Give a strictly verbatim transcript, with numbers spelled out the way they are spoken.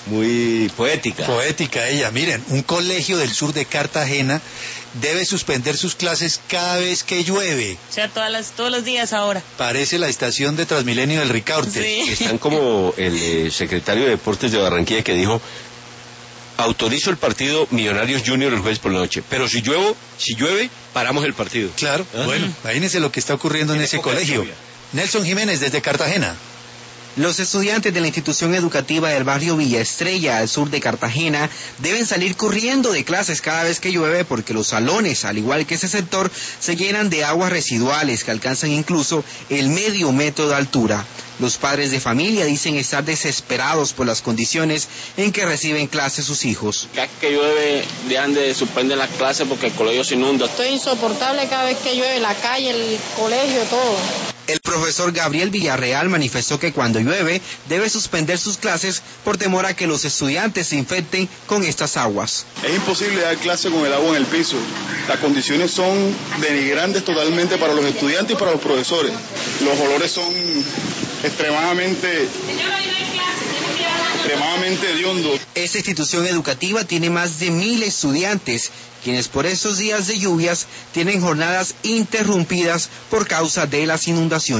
Muy poética. Poética ella. Miren, un colegio del sur de Cartagena debe suspender sus clases cada vez que llueve. O sea, todas las, todos los días ahora. Parece la estación de Transmilenio del Ricaurte. Sí. Están como el eh, secretario de Deportes de Barranquilla que dijo: autorizo el partido Millonarios Junior el jueves por la noche, pero si lluevo, si llueve, paramos el partido. Claro, ¿Ah? bueno, imagínense lo que está ocurriendo en ese colegio. Nelson Jiménez desde Cartagena. Los estudiantes de la institución educativa del barrio Villa Estrella, al sur de Cartagena, deben salir corriendo de clases cada vez que llueve porque los salones, al igual que ese sector, se llenan de aguas residuales que alcanzan incluso el medio metro de altura. Los padres de familia dicen estar desesperados por las condiciones en que reciben clases sus hijos. Cada vez que llueve, dejan de suspender las clases porque el colegio se inunda. Esto es insoportable cada vez que llueve, la calle, el colegio, todo. El profesor Gabriel Villarreal manifestó que cuando llueve debe suspender sus clases por temor a que los estudiantes se infecten con estas aguas. Es imposible dar clase con el agua en el piso. Las condiciones son denigrantes totalmente para los estudiantes y para los profesores. Los olores son extremadamente, extremadamente hediondos. Esta institución educativa tiene más de mil estudiantes, quienes por estos días de lluvias tienen jornadas interrumpidas por causa de las inundaciones.